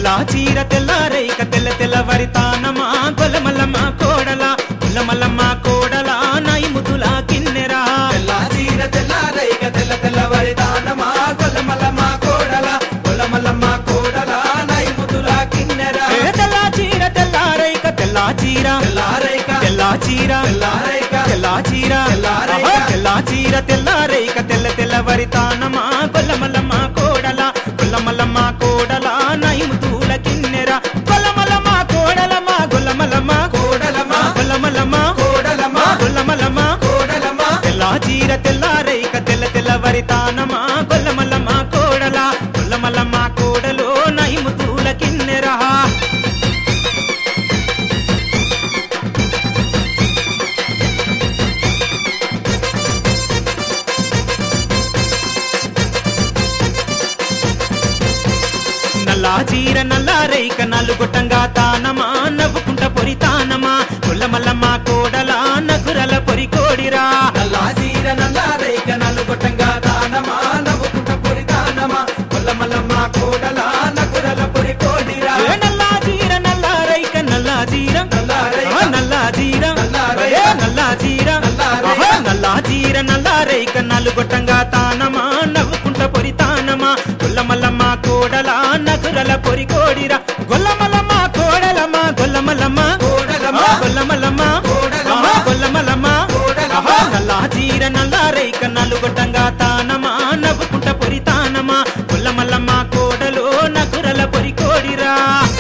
నల్లా చీర తెల్లారైక తెల్ల తెల్లవరితానమా గొల్లమల్లమ్మ కోడల గొల్లమల్లమ్మ కోడల నైముతుల కిన్నెరా తెల్లా చీర తెల్లారైక తెల్ల తెల్లవరితానమా గొల్లమల్లమ్మ కోడల గొల్లమల్లమ్మ కోడల నైముతుల కిన్నెరా తెల్లా చీర తెల్లారైక తెల్లా చీర తెల్లారైక తెల్లా చీర తెల్లారైక తెల్లా చీర తెల్లారైక తెల్లా చీర తెల్లారైక తెల్ల తెల్లవరితానమా గొల్లమల్లమ్మ కోడల గొల్లమల్లమ్మ కోడల నైముతుల కిన్నెరా గొల్లమల్లమ్మ కోడలమ్మ గొల్లమల్లమ్మ కోడలమ్మ గొల్లమల్లమ్మ కోడలమ్మ గొల్లమల్లమ్మ కోడలమ్మ తెల్లా చీర తెల్లారైక తెల్ల తెల్లవరితానమా గొల్లమల్లమ్మ కోడల గొల్లమల్లమ్మ కోడలో నైముతుల కిన్నెరా నల్లా చీర నల్లారైక నలుగొట్టంగా తానమా నవ్వుకుంట పొరితానమా గొల్లమల్లమ్మ కోడల నగురల పొరి కోడిరా నల్లా చీర నల్లారైక నలుగొట్టంగా తానమా నవ్వుకుంట పొరితానమా గొల్లమల్లమ్మ కోడల నగురల పొరి కోడిరా నల్లా చీర నల్లారైక నల్లా చీర నల్లారైక నల్లా చీర నల్లారైక నల్లా చీర నల్లారైక నల్లా చీర నల్లారైక నలుగొట్టంగా తానమా నవ్వుకుంట పొరితానమా గొల్లమల్లమ్మ కోడల నగురల పొరి కోడిరా గొల్లమల్లమ్మ కోడలమ్మ గొల్లమల్లమ్మ కోడలమ్మ గొల్లమల్లమ్మ కోడలమ్మ గొల్లమల్లమ్మ కోడలమ్మ నల్లా చీర నల్లారైక నలుగొట్టంగా తానమా నవ్వుకుంట పొరితానమా గొల్లమల్లమ్మ కోడలో నగురల పొరి కోడిరా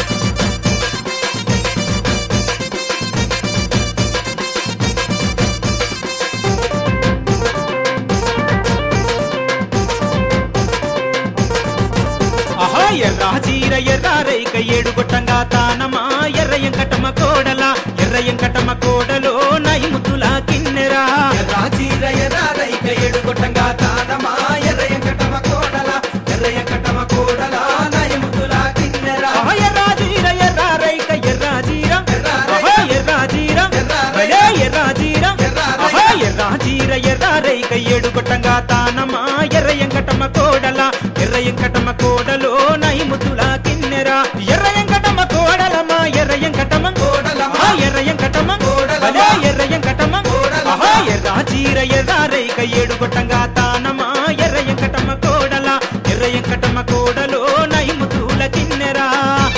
ఎర్రా చీర ఎర్రారైక ఏడుగొట్టంగా తానమా ఎర్రయంకటమ్మ కోడల ఎర్రయంకటమ్మ కోడలో నైముతుల కిన్నెరా ఎర్రా చీర ఎర్రారైక ఏడుగొట్టంగా తానమా ఎర్రయంకటమ్మ కోడల ఎర్రయంకటమ్మ కోడల నయముతుల కిన్నెరా ఎర్రా చీర ఎర్రారైక ఎర్రా చీర ఎర్రా చీర ఎర్రా చీర ఎర్రా చీర ఎర్రారైక ఏడుగొట్టంగా తానమా ఎర్రయంకటమ్మ కోడల ఎర్రయంకటమ్మ కోడలో నైముతుల కిన్నెరా ఎర్రయంకటమ్మ కోడలమ్మ ఎర్రయంకటమ్మ కోడలమ్మ ఎర్రయంకటమ్మ కోడలమ్మ ఎర్రయంకటమ్మ కోడలమ్మ ఎర్రా చీర ఎర్రారైక ఏడుగొట్టంగా తానమా ఎర్రయంకటమ్మ కోడల ఎర్రయంకటమ్మ కోడలో నైముతుల కిన్నెరా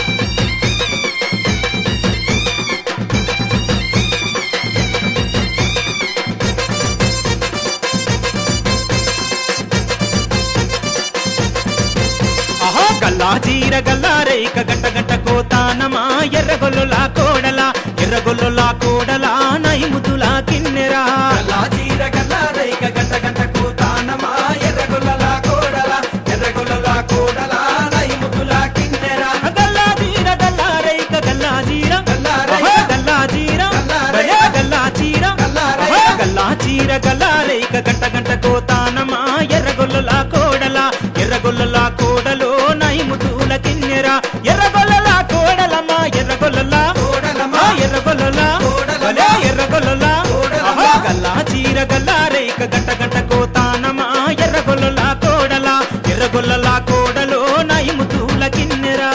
గల్లా చీర గల్లారైక గంట గంట కోతానమా ఎర్రగొల్లుల కోడల ఎర్రగొల్లుల కోడల నైముతుల కిన్నెరా గల్లా చీర గల్లారైక గంట గంట కోతానమా ఎర్రగొల్లల కోడల ఎర్రగొల్లల కోడల నైముతుల కిన్నెరా గల్లా చీర గల్లారైక గల్లా చీర గల్లా చీర గల్లా చీర గల్లా చీర గల్లారైక గంట గంట కోతానమా ఎర్రగొల్లుల కోడల ఎర్రగొల్లుల కోడలో నైముతుల కిన్నెరా ఎర్రగొల్లల కోడలమ్మ ఎర్రగొల్లల కోడలమ్మ ఎర్రగొల్లల కోడలమ్మ ఎర్రగొల్లల కోడలమ్మ గల్లా చీర గల్లారైక గంట గంట కోతానమా ఎర్రగొల్లల కోడల ఎర్రగొల్లల కోడలో నైముతుల కిన్నెరా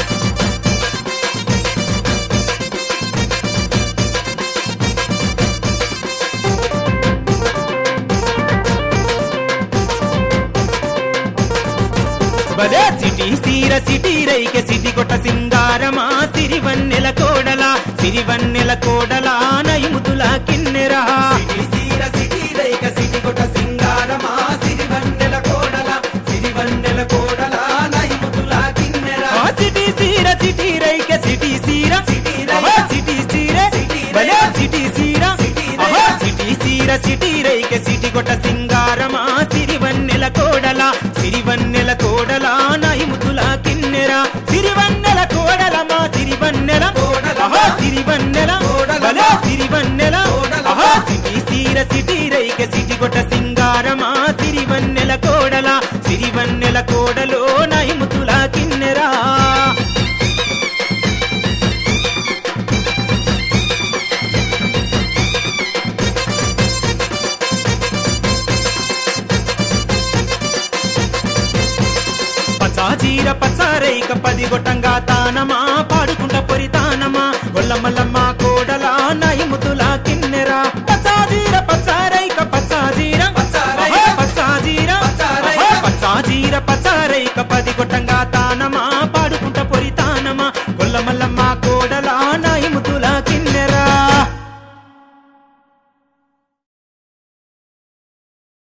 బలే సిటీ సీర సిటీ రైకె సిటీ కొట్ట సింగారమా సిరివన్నెల కోడల సిరివన్నెల కోడల నైముతుల కిన్నెరా సిటీ సీర సిటీ రైక సిటీ కొట్ట సింగారమా సిరివన్నెల కోడల సిరివన్నెల కోడల నైముతుల కిన్నెరా సిటీ సీర సిటీ రైకె సిటీ సీర సిటీ రైక సిటీ సీర సిటీ బలే రైక సిటీ సీర సిటీ రైక సిటీ సీర సిటీ రైకె సిటీ కొట్ట సింగారమా సిరివన్నెల కోడల సిరివన్నెల కోడల నైముతుల కిన్నెరా సిరివన్నెల కోడలమా సిరివన్నెల కోడలమ్మ సిరివన్నెల కోడలమ్మ సిరివన్నెల కోడలమ్మ సిటీ సీర సిటీ రైకె సిటీ కొట్ట సింగారమా సిరివన్నెల కోడల సిరివన్నెల కోడలో నైముతుల కిన్నెరా చీర పచ్చ రైక 10 గొట్టంగా తానమా పాడుకుంట పొరితానమా గొల్ల మల్లమ్మ